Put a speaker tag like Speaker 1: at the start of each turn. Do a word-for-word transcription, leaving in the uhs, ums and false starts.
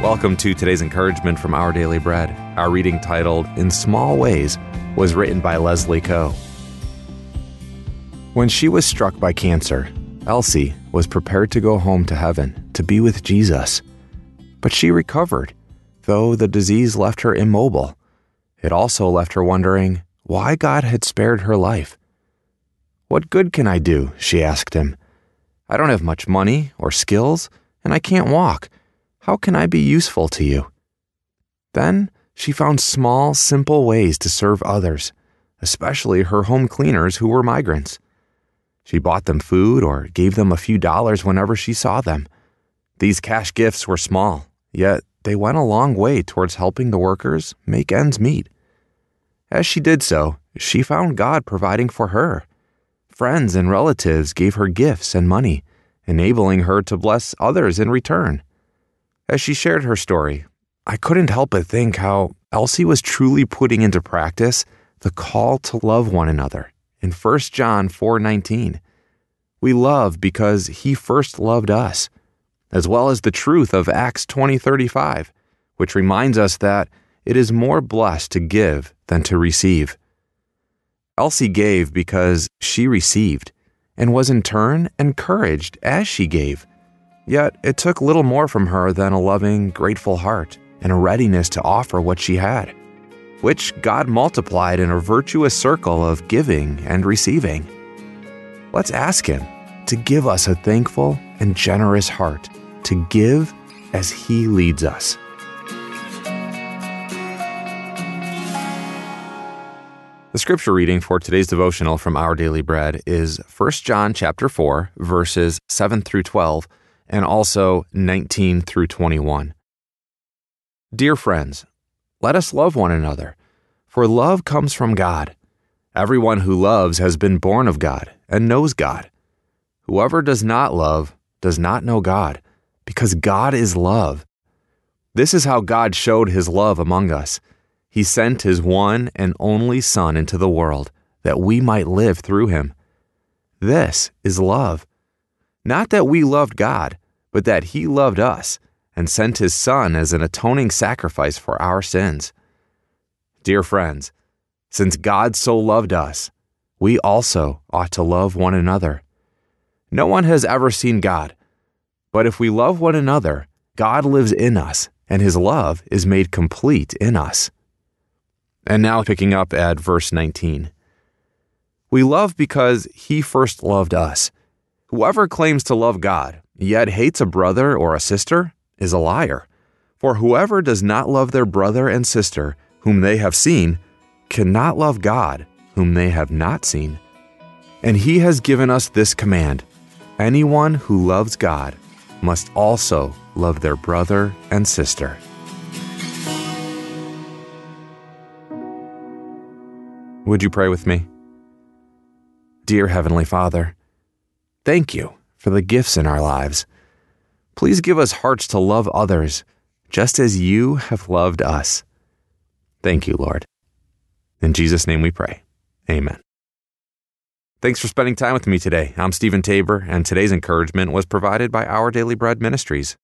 Speaker 1: Welcome to today's encouragement from Our Daily Bread. Our reading titled, In Small Ways, was written by Leslie Coe. When she was struck by cancer, Elsie was prepared to go home to heaven to be with Jesus. But she recovered, though the disease left her immobile. It also left her wondering why God had spared her life. "What good can I do?" she asked him. "I don't have much money or skills, and I can't walk. How can I be useful to you?" Then she found small, simple ways to serve others, especially her home cleaners who were migrants. She bought them food or gave them a few dollars whenever she saw them. These cash gifts were small, yet they went a long way towards helping the workers make ends meet. As she did so, she found God providing for her. Friends and relatives gave her gifts and money, enabling her to bless others in return. As she shared her story, I couldn't help but think how Elsie was truly putting into practice the call to love one another in First John four nineteen. We love because he first loved us, as well as the truth of Acts twenty thirty-five, which reminds us that it is more blessed to give than to receive. Elsie gave because she received, and was in turn encouraged as she gave. Yet it took little more from her than a loving, grateful heart and a readiness to offer what she had, which God multiplied in a virtuous circle of giving and receiving. Let's ask Him to give us a thankful and generous heart to give as He leads us. The scripture reading for today's devotional from Our Daily Bread is First John chapter four, verses seven through twelve, and also nineteen through twenty-one. Dear friends, let us love one another, for love comes from God. Everyone who loves has been born of God and knows God. Whoever does not love does not know God, because God is love. This is how God showed His love among us. He sent His one and only Son into the world, that we might live through Him. This is love. Not that we loved God, but that He loved us and sent His Son as an atoning sacrifice for our sins. Dear friends, since God so loved us, we also ought to love one another. No one has ever seen God, but if we love one another, God lives in us, and His love is made complete in us. And now picking up at verse nineteen. We love because He first loved us. Whoever claims to love God, yet hates a brother or a sister, is a liar. For whoever does not love their brother and sister, whom they have seen, cannot love God, whom they have not seen. And He has given us this command: anyone who loves God must also love their brother and sister. Would you pray with me? Dear Heavenly Father, thank you for the gifts in our lives. Please give us hearts to love others, just as you have loved us. Thank you, Lord. In Jesus' name we pray. Amen. Thanks for spending time with me today. I'm Stephen Tabor, and today's encouragement was provided by Our Daily Bread Ministries.